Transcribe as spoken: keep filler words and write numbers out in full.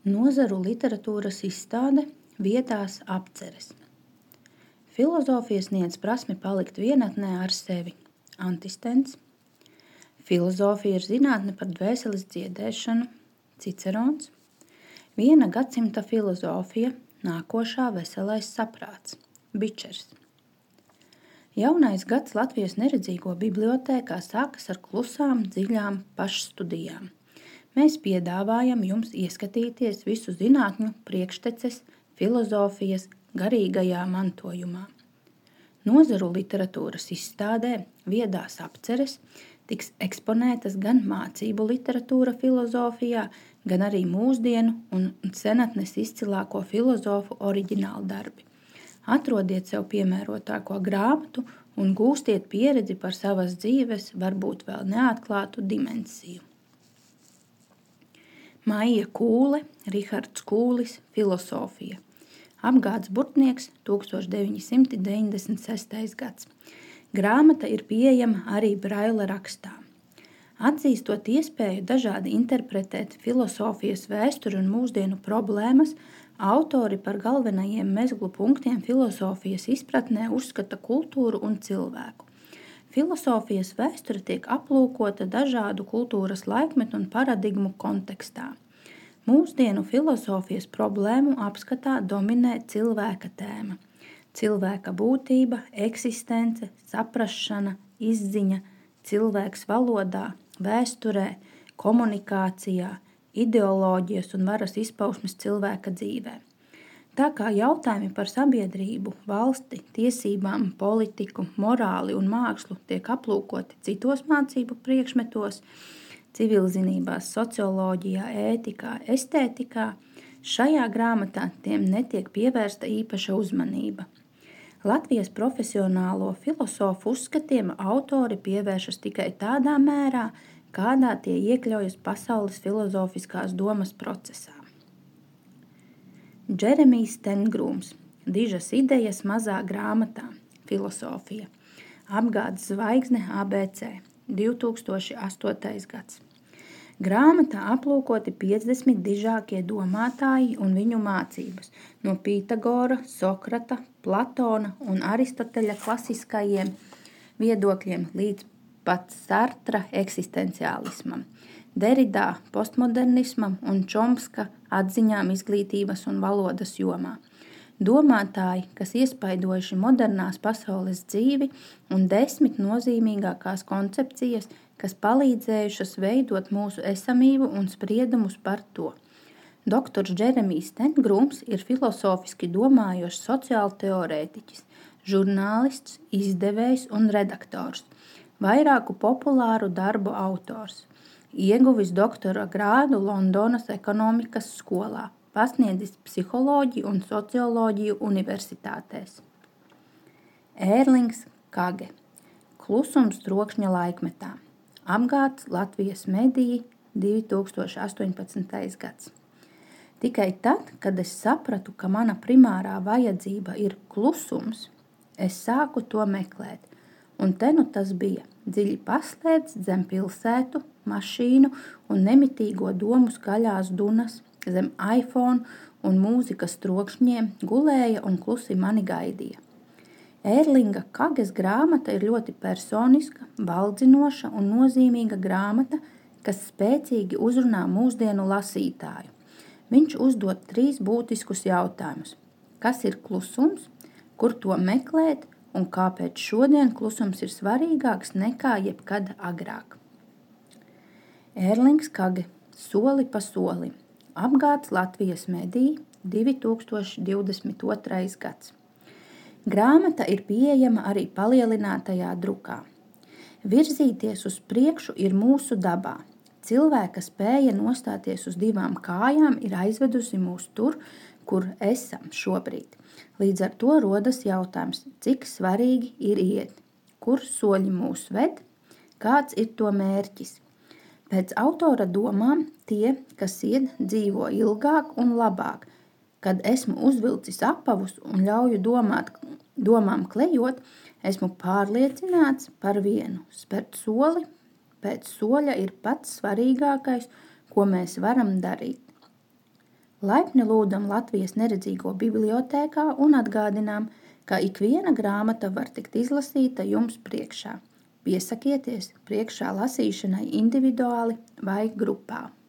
Nozaru literatūras izstāde vietās apceres. Filozofija sniedz prasmi palikt vienatnē ar sevi. Antistens. Filozofija ir zinātne par dvēseles dziedēšanu. Cicerons. Viena gadsimta filozofija, nākošā veselais saprāts. Bičers. Jaunais gads Latvijas neredzīgo bibliotēkā sākas ar klusām, dziļām pašstudijām. Mēs piedāvājam jums ieskatīties visu zinātņu priekšteces filozofijas garīgajā mantojumā. Nozaru literatūras izstādē Viedās apceres tiks eksponētas gan mācību literatūra filozofijā, gan arī mūsdienu un senatnes izcilāko filozofu oriģināli darbi. Atrodiet sev piemērotāko grāmatu un gūstiet pieredzi par savas dzīves, varbūt vēl neatklātu dimensiju. Maija Kūle, Rihards Kūlis, Filosofija. Apgādes burtnieks, tūkstoš deviņi simti deviņdesmit sestais gads. Grāmata ir pieejama arī braila rakstā. Atzīstot iespēju dažādi interpretēt filosofijas vēsturi un mūsdienu problēmas, autori par galvenajiem mezglu punktiem filosofijas izpratnē uzskata kultūru un cilvēku. Filosofijas vēsture tiek aplūkota dažādu kultūras laikmetu un paradigmu kontekstā. Mūsdienu filosofijas problēmu apskatā dominē cilvēka tēma. Cilvēka būtība, eksistence, saprašana, izziņa, cilvēks valodā, vēsturē, komunikācijā, ideoloģijas un varas izpausmes cilvēka dzīvē. Tā kā jautājumi par sabiedrību, valsti, tiesībām, politiku, morāli un mākslu tiek aplūkoti citos mācību priekšmetos, civilzinībās, socioloģijā, ētikā, estētikā, šajā grāmatā tiem netiek pievērsta īpaša uzmanība. Latvijas profesionālo filozofu uzskatiem autori pievēršas tikai tādā mērā, kādā tie iekļaujas pasaules filozofiskās domas procesā. Džeremijs Stengrūms, Dižas idejas mazā grāmatā, Filosofija. Apgādes zvaigzne A B C, divtūkstoši astotais gads. Grāmatā aplūkoti piecdesmit dižākie domātāji un viņu mācības, no Pītagora, Sokrata, Platona un Aristoteļa klasiskajiem viedokļiem līdz pat Sartra eksistenciālismam, Deridā postmodernismam un Čomska atziņām izglītības un valodas jomā. Domātāji, kas iespaidojuši modernās pasaules dzīvi un desmit nozīmīgākās koncepcijas, kas palīdzējušas veidot mūsu esamību un spriedumus par to. Doktors Džeremijs Stengrūms ir filozofiski domājošs sociāla teorētiķis, žurnālists, izdevējs un redaktors, vairāku populāru darbu autors. Ieguvis doktora grādu Londonas ekonomikas skolā, pasniedzis psiholoģiju un socioloģiju universitātēs. Ērlings Kage, Klusums trokšņa laikmetā. Apgādes Latvijas mediji, divtūkstoši astoņpadsmitais gads. Tikai tad, kad es sapratu, ka mana primārā vajadzība ir klusums, es sāku to meklēt. Un te nu tas bija dziļi paslēpts zem pilsētu, mašīnu un nemitīgo domu skaļās dunas, zem iPhone un mūzikas trokšņiem gulēja un klusi mani gaidīja. Ērlinga Kages grāmata ir ļoti personiska, valdzinoša un nozīmīga grāmata, kas spēcīgi uzrunā mūsdienu lasītāju. Viņš uzdod trīs būtiskus jautājumus. Kas ir klusums, kur to meklēt un kāpēc šodien klusums ir svarīgāks nekā jebkad agrāk. Ērlings Kage, Soli pa solim. Apgādes Latvijas mediji, divtūkstoši divdesmit otrais gads. Grāmata ir pieejama arī palielinātajā drukā. Virzīties uz priekšu ir mūsu dabā. Cilvēka spēja nostāties uz divām kājām ir aizvedusi mūs tur, kur esam šobrīd. Līdz ar to rodas jautājums, cik svarīgi ir iet, kur soļi mūs ved, kāds ir to mērķis. Pēc autora domām tie, kas iet, dzīvo ilgāk un labāk. Kad esmu uzvilcis apavus un ļauju domāt, domām klejot, esmu pārliecināts par vienu. Spērt soli pēc soļa ir pats svarīgākais, ko mēs varam darīt. Laipni lūdzam Latvijas neredzīgo bibliotēkā un atgādinām, ka ikviena grāmata var tikt izlasīta jums priekšā. Piesakieties priekšā lasīšanai individuāli vai grupā.